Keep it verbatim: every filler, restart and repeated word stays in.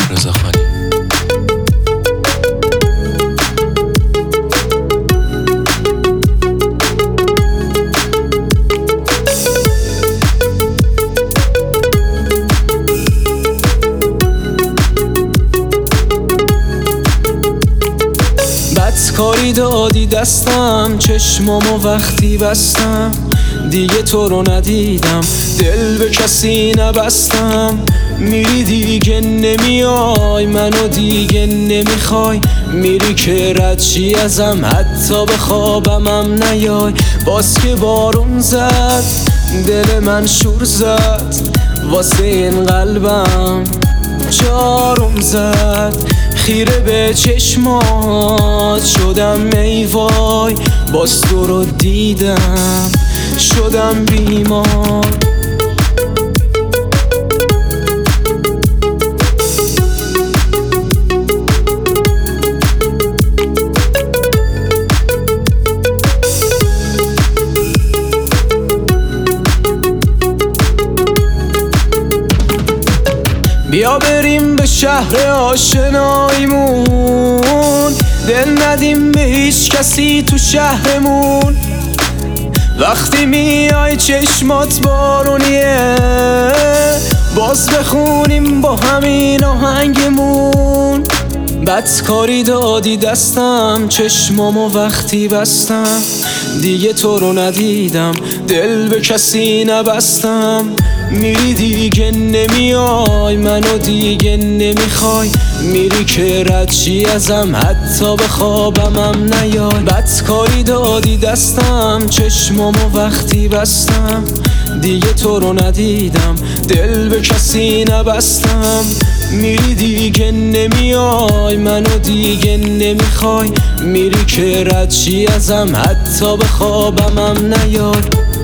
رضاخانی. بدکاری دادی دستم، چشمامو وقتی بستم دیگه تو رو ندیدم، دل به کسی نبستم. میری دیگه نمیای، منو دیگه نمیخوای، میری که ردشی ازم، حتی به خوابمم نیای. باز که بارون زد دل من شور زد، واسه این قلبم جاروم زد. خیره به چشمات شدم ای وای، باز تو رو دیدم شدم بیمار. بیا بریم به شهر آشناییمون، دل ندیم به هیچ کسی تو شهرمون. وقتی میای چشمات بارونیه، باز بخونیم با همین آهنگمون. بدکاری دادی دستم، چشمامو وقتی بستم دیگه تو رو ندیدم، دل به کسی نبستم. میری دیگه نمیای، منو دیگه نمیخوای، میری که ردشی ازم، حتی به خوابمم نیای. بدکاری دادی دستم، چشمامو وقتی بستم دیگه تو رو ندیدم، دل به کسی نبستم. میری دیگه نمیای، منو دیگه نمیخوای، میری که ردشی ازم، حتی به خوابمم نیای.